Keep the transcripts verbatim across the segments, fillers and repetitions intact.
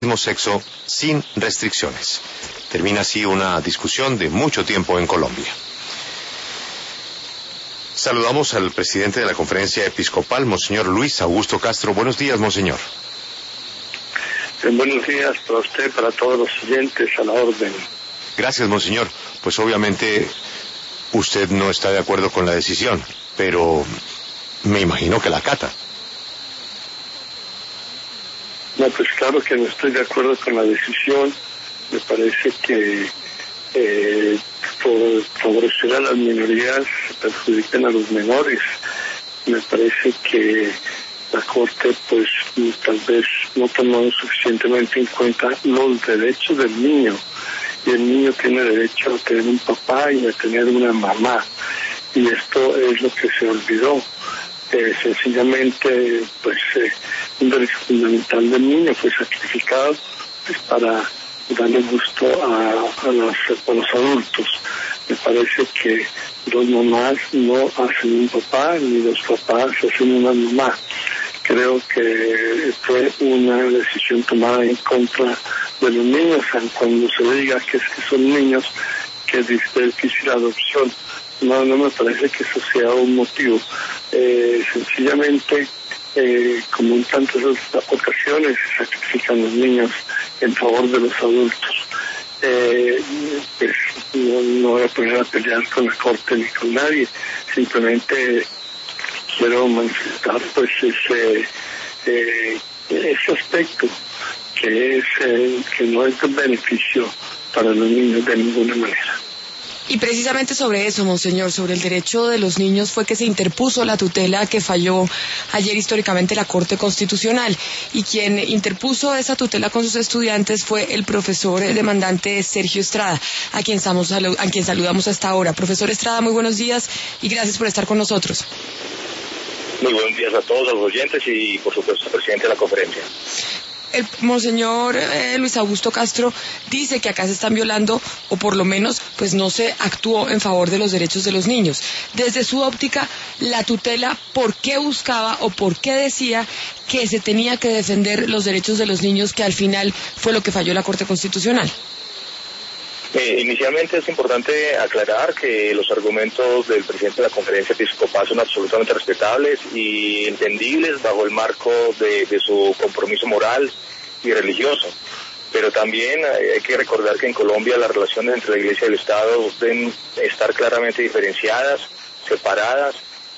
mismo sexo sin restricciones. Termina así una discusión de mucho tiempo en Colombia. Saludamos al presidente de la Conferencia Episcopal, Monseñor Luis Augusto Castro. Buenos días, Monseñor. Eh, buenos días para usted, para todos los oyentes, a la orden. Gracias, Monseñor. Pues obviamente usted no está de acuerdo con la decisión, pero me imagino que la acata. No, pues claro que no estoy de acuerdo con la decisión. Me parece que eh, por favorecer a las minorías perjudican a los menores. Me parece que la Corte pues tal vez no tomó suficientemente en cuenta los derechos del niño, y el niño tiene derecho a tener un papá y a tener una mamá, y esto es lo que se olvidó. Eh, sencillamente pues eh, un derecho fundamental del niño fue sacrificado pues, para darle gusto a, a, los, a los adultos. Me parece que dos mamás no hacen un papá, ni los papás hacen una mamá. Creo que fue una decisión tomada en contra de los niños, cuando se diga que, es que son niños, que es difícil la adopción. No, no me parece que eso sea un motivo. Eh, sencillamente, eh, como en tantas otras ocasiones, se sacrifican los niños en favor de los adultos. Eh, pues no, no voy a poner a pelear con la Corte ni con nadie, simplemente quiero manifestar pues ese eh, ese aspecto que es eh, que no es de beneficio para los niños de ninguna manera. Y precisamente sobre eso, Monseñor, sobre el derecho de los niños, fue que se interpuso la tutela que falló ayer históricamente la Corte Constitucional. Y quien interpuso esa tutela con sus estudiantes fue el profesor demandante Sergio Estrada, a quien, estamos, a quien saludamos hasta ahora. Profesor Estrada, muy buenos días y gracias por estar con nosotros. Muy buenos días a todos los oyentes y, por supuesto, al presidente de la conferencia. El Monseñor eh, Luis Augusto Castro dice que acá se están violando, o por lo menos pues no se actuó en favor de los derechos de los niños. Desde su óptica, la tutela, ¿por qué buscaba o por qué decía que se tenía que defender los derechos de los niños, que al final fue lo que falló la Corte Constitucional? Eh, inicialmente es importante aclarar que los argumentos del presidente de la Conferencia Episcopal son absolutamente respetables y entendibles bajo el marco de, de su compromiso moral y religioso. Pero también hay que recordar que en Colombia las relaciones entre la Iglesia y el Estado deben estar claramente diferenciadas, separadas,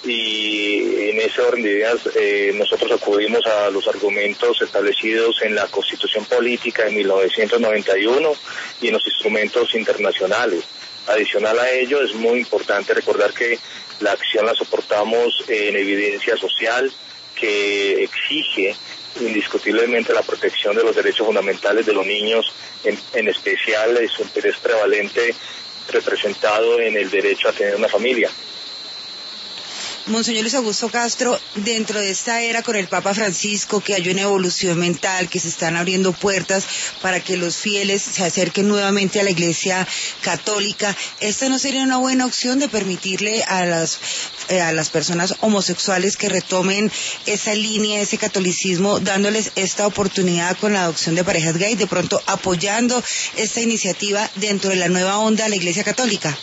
y en ese orden de ideas eh, nosotros acudimos a los argumentos establecidos en la Constitución Política de mil novecientos noventa y uno y en los instrumentos internacionales. Adicional a ello, es muy importante recordar que la acción la soportamos en evidencia social que exige indiscutiblemente la protección de los derechos fundamentales de los niños, en, en especial su interés prevalente representado en el derecho a tener una familia. Monseñor Luis Augusto Castro, dentro de esta era con el Papa Francisco, que hay una evolución mental, que se están abriendo puertas para que los fieles se acerquen nuevamente a la Iglesia Católica, ¿esta no sería una buena opción de permitirle a las, eh, a las personas homosexuales que retomen esa línea, ese catolicismo, dándoles esta oportunidad con la adopción de parejas gay, de pronto apoyando esta iniciativa dentro de la nueva onda de la Iglesia Católica?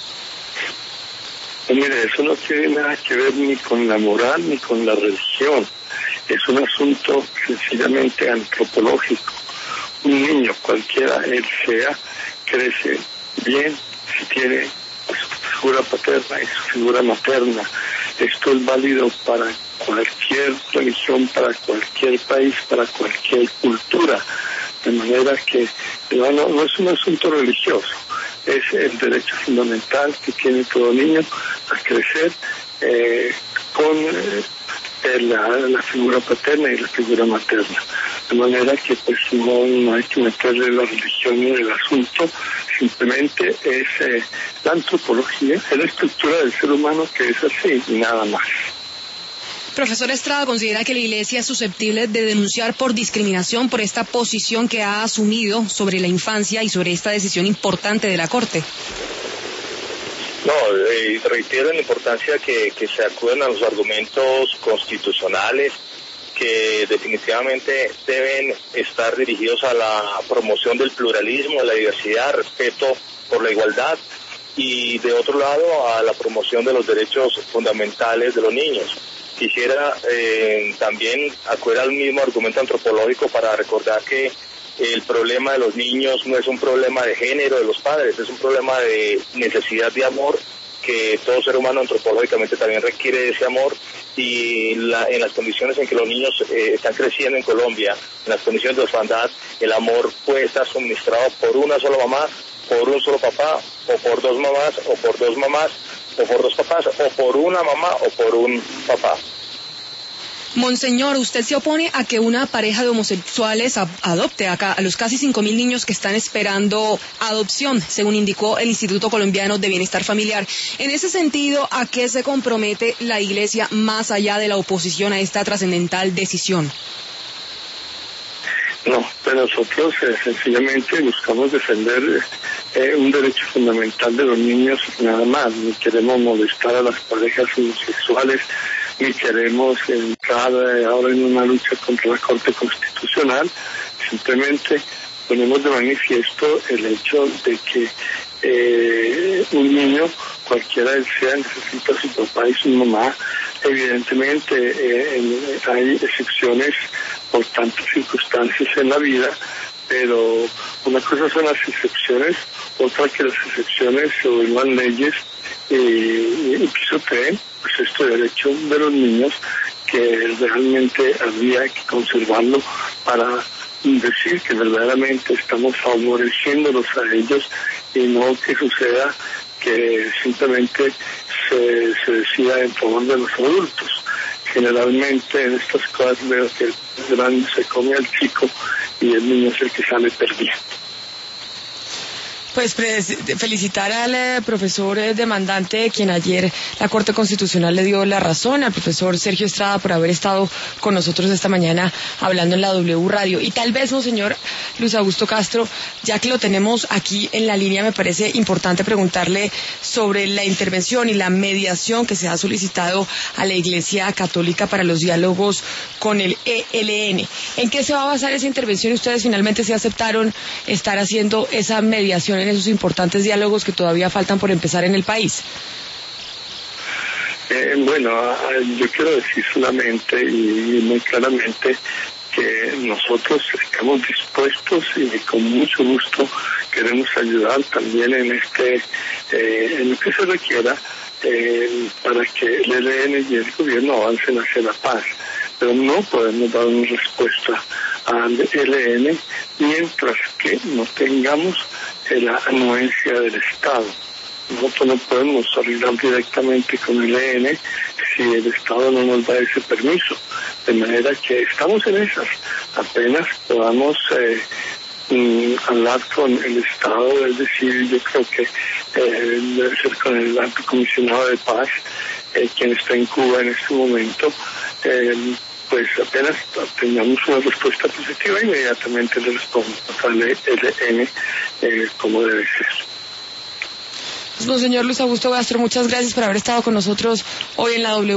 Mire, eso no tiene nada que ver ni con la moral ni con la religión. Es un asunto sencillamente antropológico. Un niño, cualquiera él sea, crece bien si tiene su figura paterna y su figura materna. Esto es válido para cualquier religión, para cualquier país, para cualquier cultura. De manera que no, no es un asunto religioso. Es el derecho fundamental que tiene todo niño a crecer eh, con eh, la, la figura paterna y la figura materna. De manera que pues no, no hay que meterle la religión en el asunto, simplemente es eh, la antropología, es la estructura del ser humano que es así y nada más. Profesor Estrada, ¿considera que la Iglesia es susceptible de denunciar por discriminación por esta posición que ha asumido sobre la infancia y sobre esta decisión importante de la Corte? No, eh, reitero la importancia que, que se acuden a los argumentos constitucionales que definitivamente deben estar dirigidos a la promoción del pluralismo, de la diversidad, respeto por la igualdad, y de otro lado a la promoción de los derechos fundamentales de los niños. Quisiera eh, también acudir al mismo argumento antropológico para recordar que el problema de los niños no es un problema de género de los padres, es un problema de necesidad de amor, que todo ser humano antropológicamente también requiere de ese amor, y la, en las condiciones en que los niños eh, están creciendo en Colombia, en las condiciones de orfandad, el amor puede estar suministrado por una sola mamá, por un solo papá, o por dos mamás, o por dos mamás, o por dos papás, o por una mamá, o por un papá. Monseñor, ¿usted se opone a que una pareja de homosexuales adopte acá a los casi cinco mil niños que están esperando adopción, según indicó el Instituto Colombiano de Bienestar Familiar? En ese sentido, ¿a qué se compromete la Iglesia más allá de la oposición a esta trascendental decisión? No, pero nosotros eh, sencillamente buscamos defender eh, un derecho fundamental de los niños, nada más. Ni queremos molestar a las parejas homosexuales, ni queremos entrar eh, ahora en una lucha contra la Corte Constitucional. Simplemente ponemos de manifiesto el hecho de que eh, un niño, cualquiera él sea, necesita a su papá y su mamá. Evidentemente eh, en, hay excepciones por tantas circunstancias en la vida, pero una cosa son las excepciones, otra que las excepciones se vuelvan leyes y, y pisoteen pues este derecho de los niños, que realmente habría que conservarlo para decir que verdaderamente estamos favoreciéndolos a ellos, y no que suceda que simplemente se, se decida en favor de los adultos. Generalmente en estas cosas veo que el grande se come al chico y el niño es el que sale perdiendo. Pues felicitar al eh, profesor eh, demandante, quien ayer la Corte Constitucional le dio la razón, al profesor Sergio Estrada, por haber estado con nosotros esta mañana hablando en la W Radio. Y tal vez, monseñor Luis Augusto Castro, ya que lo tenemos aquí en la línea, me parece importante preguntarle sobre la intervención y la mediación que se ha solicitado a la Iglesia Católica para los diálogos con el E L N. ¿En qué se va a basar esa intervención? Ustedes finalmente se aceptaron estar haciendo esa mediación en esos importantes diálogos que todavía faltan por empezar en el país. Eh, bueno, yo quiero decir solamente y muy claramente que nosotros estamos dispuestos y con mucho gusto queremos ayudar también en este eh, en lo que se requiera eh, para que el E L N y el gobierno avancen hacia la paz, pero no podemos dar una respuesta al E L N mientras que no tengamos la anuencia del Estado. Nosotros no podemos hablar directamente con el E L N si el Estado no nos da ese permiso, de manera que estamos en esas. Apenas podamos eh, mm, hablar con el Estado, es decir, yo creo que eh, debe ser con el alto comisionado de paz, eh, quien está en Cuba en este momento, eh, pues apenas tengamos una respuesta positiva, inmediatamente le respondemos al E L N eh, como debe ser. Pues, monseñor Luis Augusto Castro, muchas gracias por haber estado con nosotros hoy en la W.